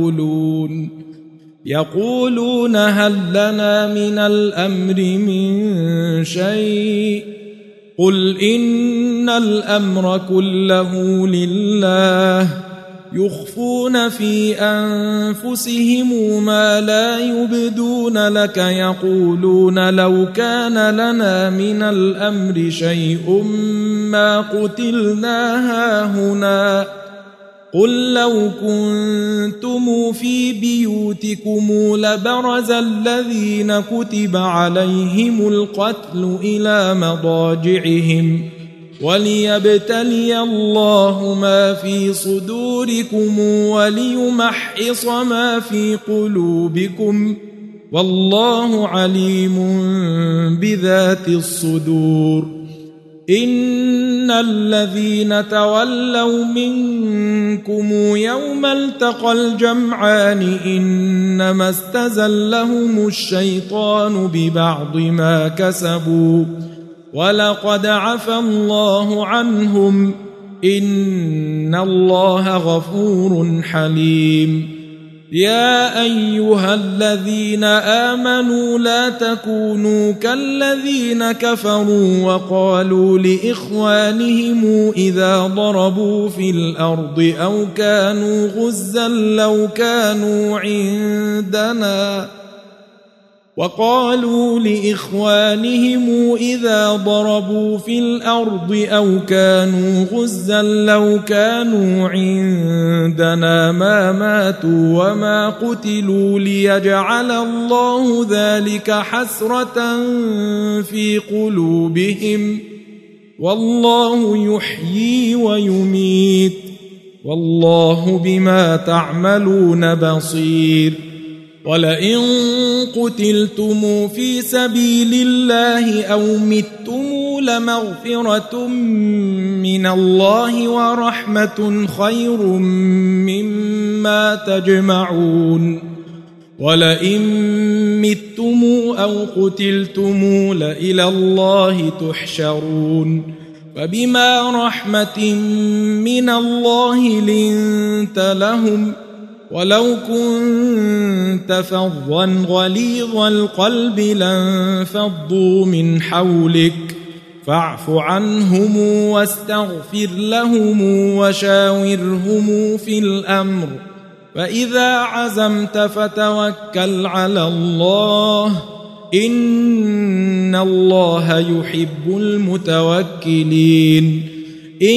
يقولون هل لنا من الأمر من شيء قل إن الأمر كله لله يخفون في أنفسهم ما لا يبدون لك يقولون لو كان لنا من الأمر شيء ما قتلنا هاهنا قل لو كنتم في بيوتكم لبرز الذين كتب عليهم القتل إلى مضاجعهم وليبتلي الله ما في صدوركم وليمحص ما في قلوبكم والله عليم بذات الصدور إن الذين تولوا منكم يوم التقى الجمعان إنما استزلهم الشيطان ببعض ما كسبوا ولقد عفا الله عنهم إن الله غفور حليم يا أيها الذين آمنوا لا تكونوا كالذين كفروا وقالوا لإخوانهم إذا ضربوا في الأرض أو كانوا غزا لو كانوا وقالوا لإخوانهم إذا ضربوا في الأرض أو كانوا غزا لو كانوا عندنا ما ماتوا وما قتلوا ليجعل الله ذلك حسرة في قلوبهم والله يحيي ويميت والله بما تعملون بصير ولئن قتلتم في سبيل الله أو متم لمغفرة من الله ورحمة خير مما تجمعون ولئن متم أو قتلتم لإلى الله تحشرون فبما رحمة من الله لنت لهم ولو كنت فظا غليظ القلب لانفضوا من حولك فاعف عنهم واستغفر لهم وشاورهم في الأمر فإذا عزمت فتوكل على الله إن الله يحب المتوكلين إن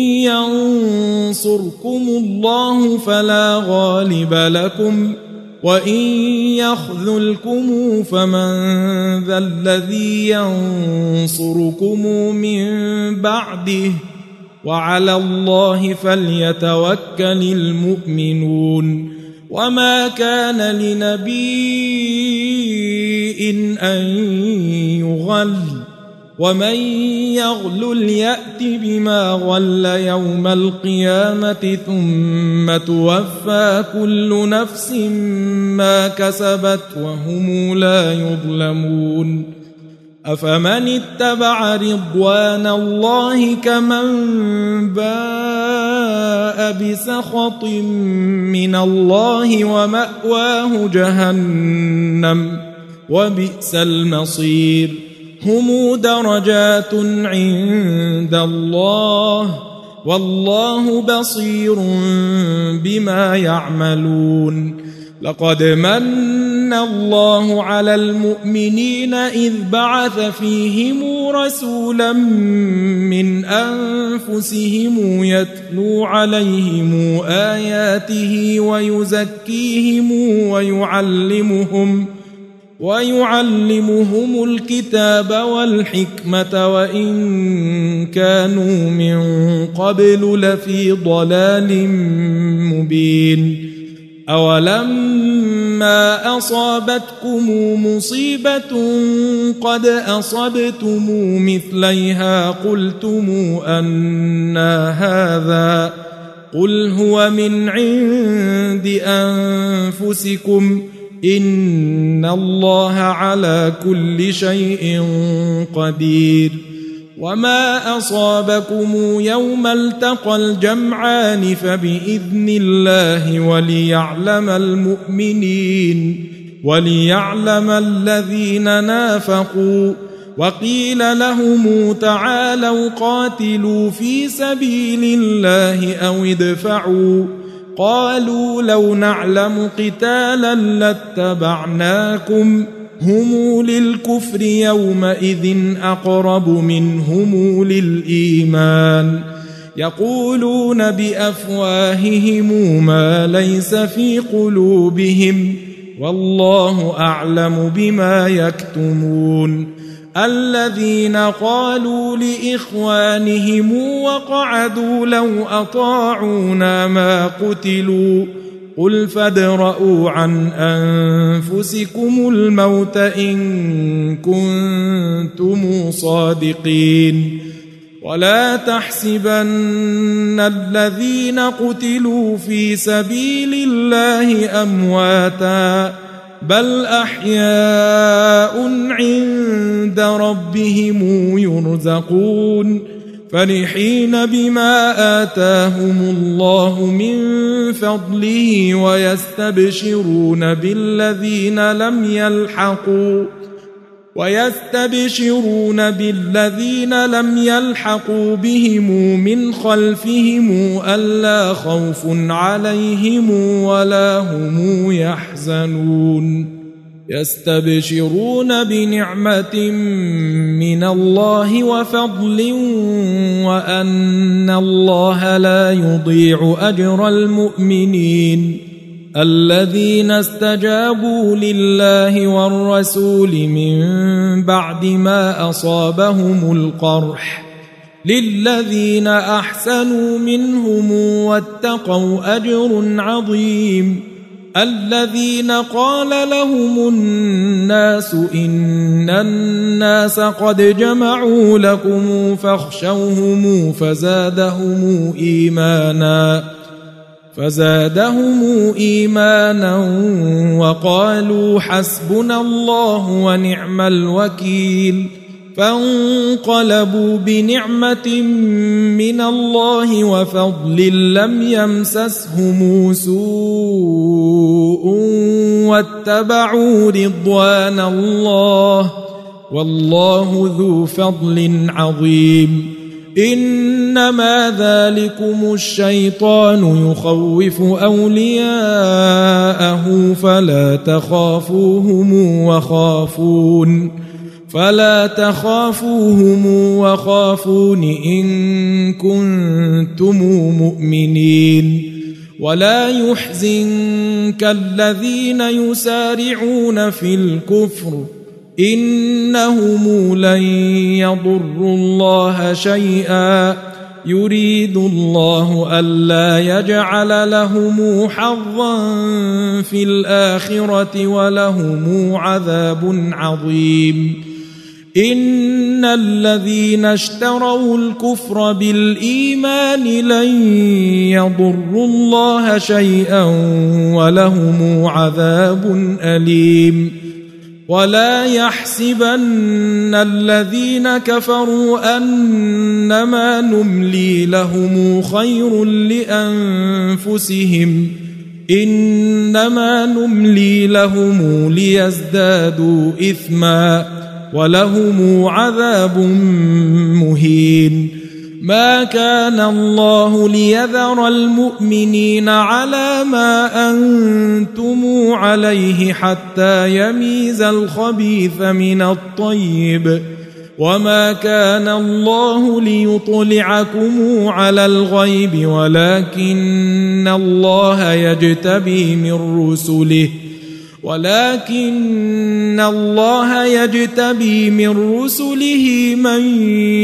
ينصركم الله فلا غالب لكم وإن يخذلكم فمن ذا الذي ينصركم من بعده وعلى الله فليتوكل المؤمنون وما كان لنبي أن يغل ومن يغلل يأت بما غل يوم القيامة ثم توفى كل نفس ما كسبت وهم لا يظلمون أفمن اتبع رضوان الله كمن باء بسخط من الله ومأواه جهنم وبئس المصير هم درجات عند الله والله بصير بما يعملون لقد من الله على المؤمنين إذ بعث فيهم رسولا من أنفسهم يتلو عليهم آياته ويزكيهم ويعلمهم الكتاب والحكمة وإن كانوا من قبل لفي ضلال مبين أولما أصابتكم مصيبة قد أصبتم مثليها قلتم أنى هذا قل هو من عند أنفسكم إن الله على كل شيء قدير وما أصابكم يوم التقى الجمعان فبإذن الله وليعلم الذين نافقوا وقيل لهم تعالوا قاتلوا في سبيل الله أو ادفعوا قالوا لو نعلم قتالا لاتبعناكم هم للكفر يومئذ أقرب منهم للإيمان يقولون بأفواههم ما ليس في قلوبهم والله أعلم بما يكتمون الذين قالوا لإخوانهم وقعدوا لو أطاعونا ما قتلوا قل فادرءوا عن أنفسكم الموت إن كنتم صادقين ولا تحسبن الذين قتلوا في سبيل الله أمواتا بل أحياء عند ربهم يرزقون فرحين بما آتاهم الله من فضله ويستبشرون بالذين لم يلحقوا بهم من خلفهم ألا خوف عليهم ولا هم يحزنون يستبشرون بنعمة من الله وفضل وأن الله لا يضيع أجر المؤمنين الذين استجابوا لله والرسول من بعد ما أصابهم القرح للذين أحسنوا منهم واتقوا أجر عظيم الذين قال لهم الناس إن الناس قد جمعوا لكم فاخشوهم فزادهم إيمانا وقالوا حسبنا الله ونعم الوكيل فانقلبوا بنعمة من الله وفضل لم يمسسهم سوء واتبعوا رضوان الله والله ذو فضل عظيم إنما ذلكم الشيطان يخوف أولياءه فلا تخافوهم وخافون إن كنتم مؤمنين ولا يحزنك الذين يسارعون في الكفر إنهم لن يضروا الله شيئا يريد الله ألا يجعل لهم حظا في الآخرة ولهم عذاب عظيم إن الذين اشتروا الكفر بالإيمان لن يضروا الله شيئا ولهم عذاب أليم ولا يحسبن الذين كفروا أنما نملي لهم خير لأنفسهم إنما نملي لهم ليزدادوا إثما ولهم عذاب مهين ما كان الله ليذر المؤمنين على ما أنتم عليه حتى يميز الخبيث من الطيب وما كان الله ليطلعكم على الغيب ولكن الله يجتبي من رسله من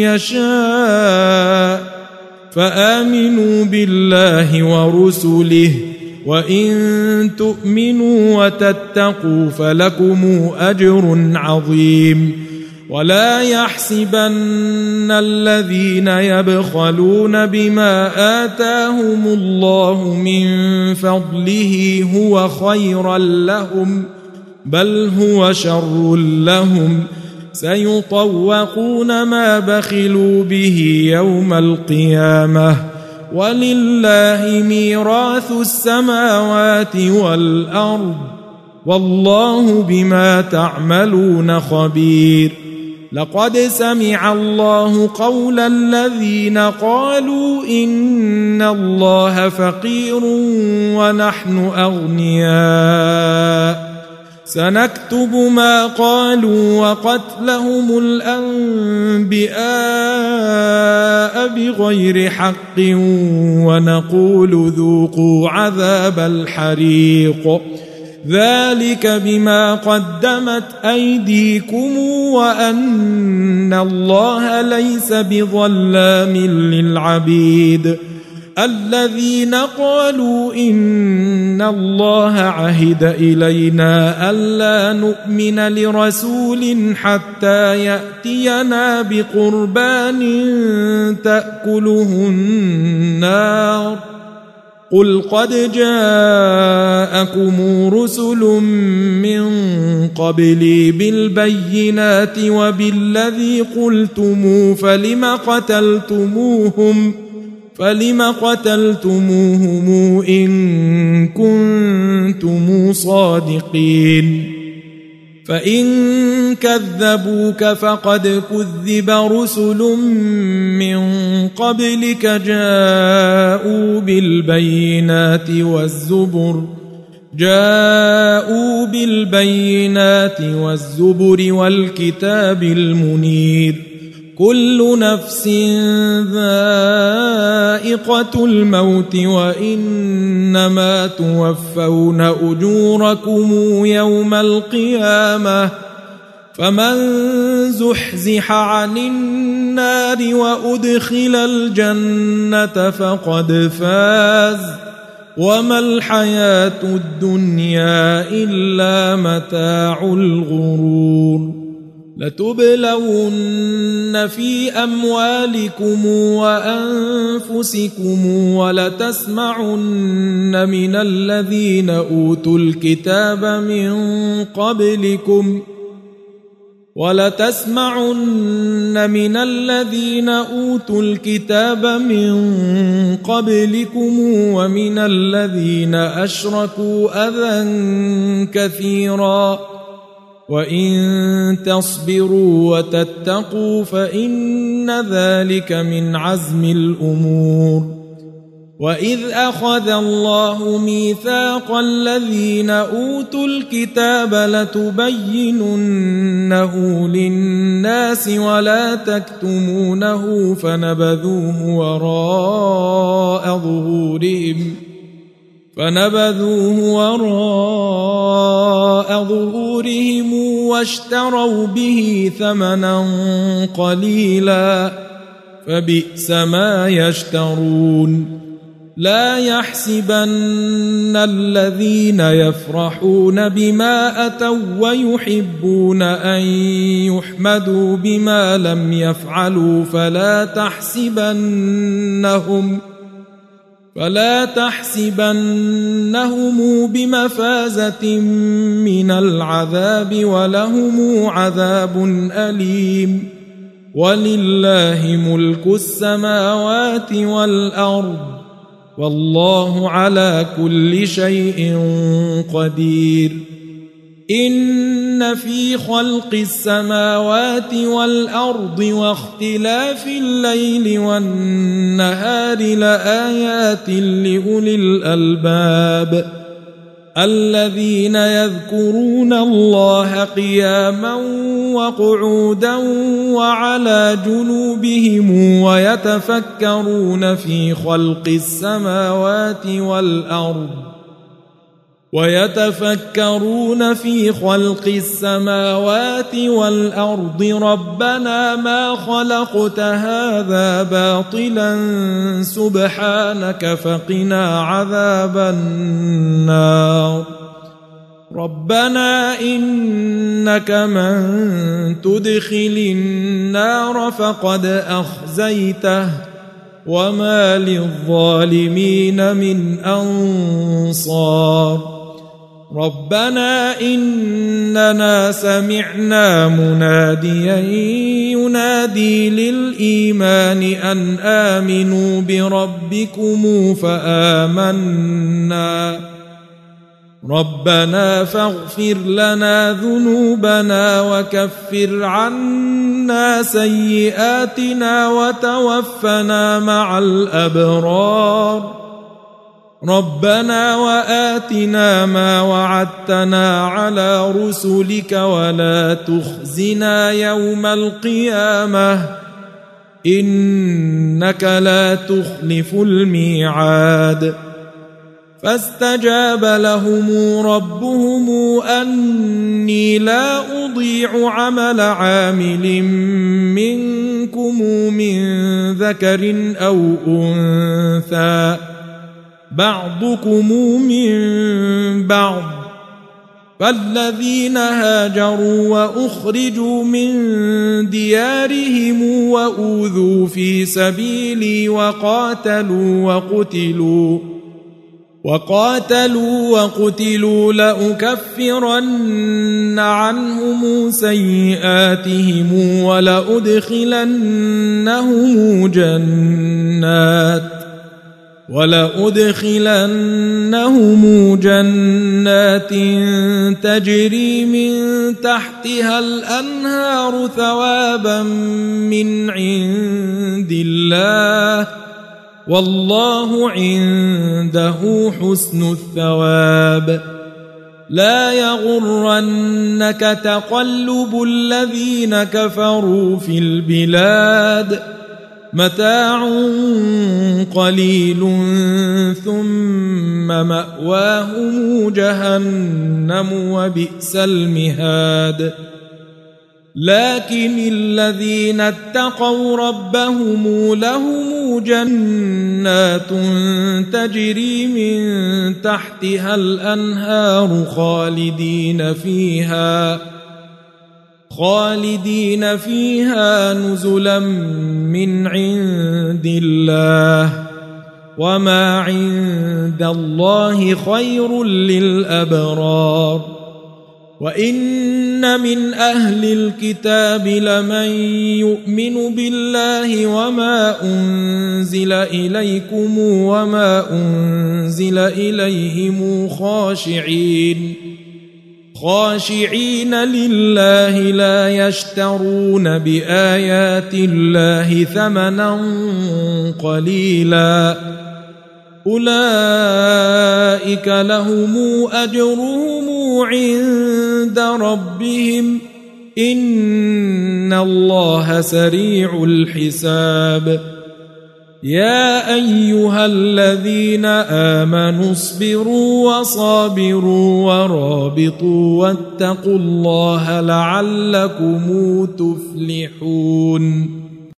يشاء فآمنوا بالله ورسله وإن تؤمنوا وتتقوا فلكم أجر عظيم ولا يحسبن الذين يبخلون بما آتاهم الله من فضله هو خيرا لهم بل هو شر لهم سيطوقون ما بخلوا به يوم القيامة ولله ميراث السماوات والأرض والله بما تعملون خبير لقد سمع الله قول الذين قالوا إن الله فقير ونحن أغنياء سنكتب ما قالوا وقتلهم الأنبياء بغير حق ونقول ذوقوا عذاب الحريق ذلك بما قدمت أيديكم وأن الله ليس بظلام للعبيد الذين قالوا إن الله عهد إلينا ألا نؤمن لرسول حتى يأتينا بقربان تأكله النار قل قد جاءكم رسل من قبلي بالبينات وبالذي قلتم فلم قتلتموهم إن كنتم صادقين فإن كذبوك فقد كذب رسل من قبلك جاءوا بالبينات والزبر جاءوا بالبينات والزبر والكتاب المنير كل نفس ذائقة الموت وإنما توفون أجوركم يوم القيامة فمن زحزح عن النار وأدخل الجنة فقد فاز وما الحياة الدنيا إلا متاع الغرور لتبلون في أموالكم وأنفسكم ولتسمعن من الذين أوتوا الكتاب من قبلكم ومن الذين أشركوا أذى كثيرا وإن تصبروا وتتقوا فإن ذلك من عزم الأمور وإذ أخذ الله ميثاق الذين أوتوا الكتاب لتبيننه للناس ولا تكتمونه فنبذوه وراء ظهورهم واشتروا به ثمنا قليلا فبئس ما يشترون لا يحسبن الذين يفرحون بما أتوا ويحبون أن يحمدوا بما لم يفعلوا فلا تحسبنهم بمفازة من العذاب ولهم عذاب أليم ولله ملك السماوات والأرض والله على كل شيء قدير إن في خلق السماوات والأرض واختلاف الليل والنهار لآيات لأولي الألباب الذين يذكرون الله قياما وقعودا وعلى جنوبهم ويتفكرون في خلق السماوات والأرض ربنا ما خلقت هذا باطلا سبحانك فقنا عذاب النار ربنا إنك من تدخل النار فقد أخزيته وما للظالمين من أنصار ربنا إننا سمعنا مناديا ينادي للإيمان أن آمنوا بربكم فآمنا ربنا فاغفر لنا ذنوبنا وكفر عنا سيئاتنا وتوفنا مع الأبرار ربنا وآتنا ما وعدتنا على رسلك ولا تخزنا يوم القيامة إنك لا تخلف الميعاد فاستجاب لهم ربهم أني لا أضيع عمل عامل منكم من ذكر أو أنثى بعضكم من بعض فالذين هاجروا وأخرجوا من ديارهم وأوذوا في سبيلي وقاتلوا لأكفرن عنهم سيئاتهم ولأدخلنهم جنات تجري من تحتها الأنهار ثوابا من عند الله والله عنده حسن الثواب لا يغرنك تقلب الذين كفروا في البلاد متاع قليل ثم مأواهم جهنم وبئس المهاد لكن الذين اتقوا ربهم لهم جنات تجري من تحتها الأنهار خالدين فيها نزلا من عند الله وما عند الله خير للأبرار وإن من أهل الكتاب لمن يؤمن بالله وما أنزل إليكم وما أنزل إليهم خاشعين لله لا يشترون بآيات الله ثمنا قليلا أولئك لهم أجرهم عند ربهم إن الله سريع الحساب يا أيها الذين آمنوا اصبروا وصابروا ورابطوا واتقوا الله لعلكم تفلحون